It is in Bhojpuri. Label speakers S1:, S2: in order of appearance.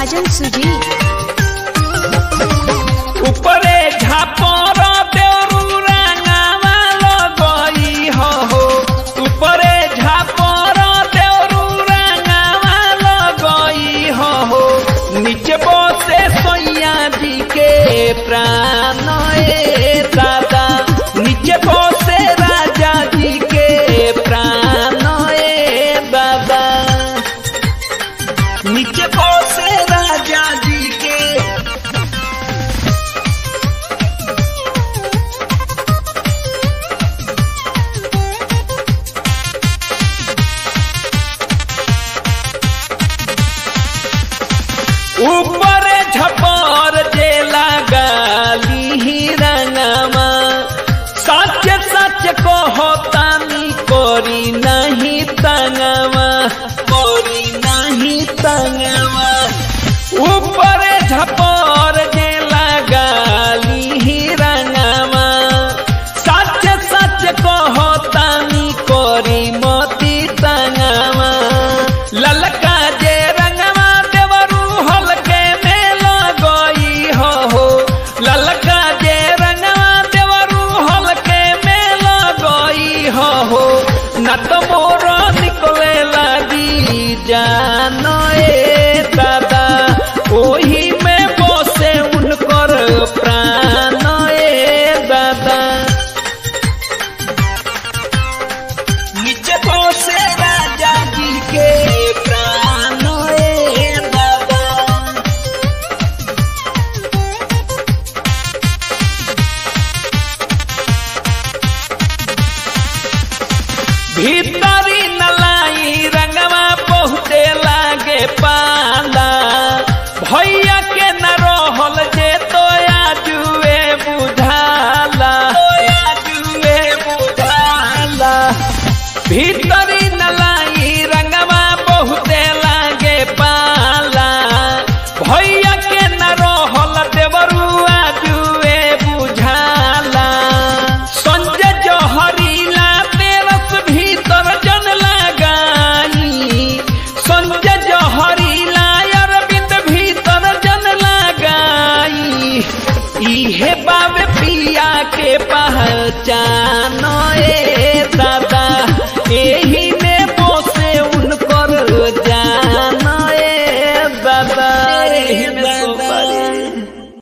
S1: राजन सुजीत।
S2: ऊपरे झापर देवरू रंगावा लगई हो, ऊपरे झापर देवरू रंगावा लगई हो, नीचे बसे सैया जी के प्राण ए दादा, नीचे बसे राजा जी के प्राण ए दादा, नीचे बसे राजा जी के। ऊपर झपर जे लगाली ही रंगमा, सच सच कहतानी कोरी नहीं तंगवा, कोरी नहीं तंगवा। ऊपर झपर जे लगाली ही रंगमा, सच सच कहतानी कोरी मोती तंगवा। ललका जे रंगवा हल्के में लगई हो, ललका जे रंगवा देवरू हल्के में लगई हो, न तो मोर निकले लगी जान ए दादा, ओही में बसे उनकर प्राण ए दादा, नीचे बसे राजा जी के प्राण ए दादा। भीतरी नलाई रंगवा बहुते लागे पाला, भैया के न रहल जे तो आजुए बुझाला, आजुए बुझाला। भीतरी नलाई रंगवा बहुते लागे पाला, भैया के न रहल देवरू आजुए बुझाला। संजय जहरीला भीतर जन लगाई, संजय जहरीला अरविंद भीतर जन लगाई, इहे बाबे पिया के पहचान ए दादा, एही में बसे उनकर जान ए दादा, एही में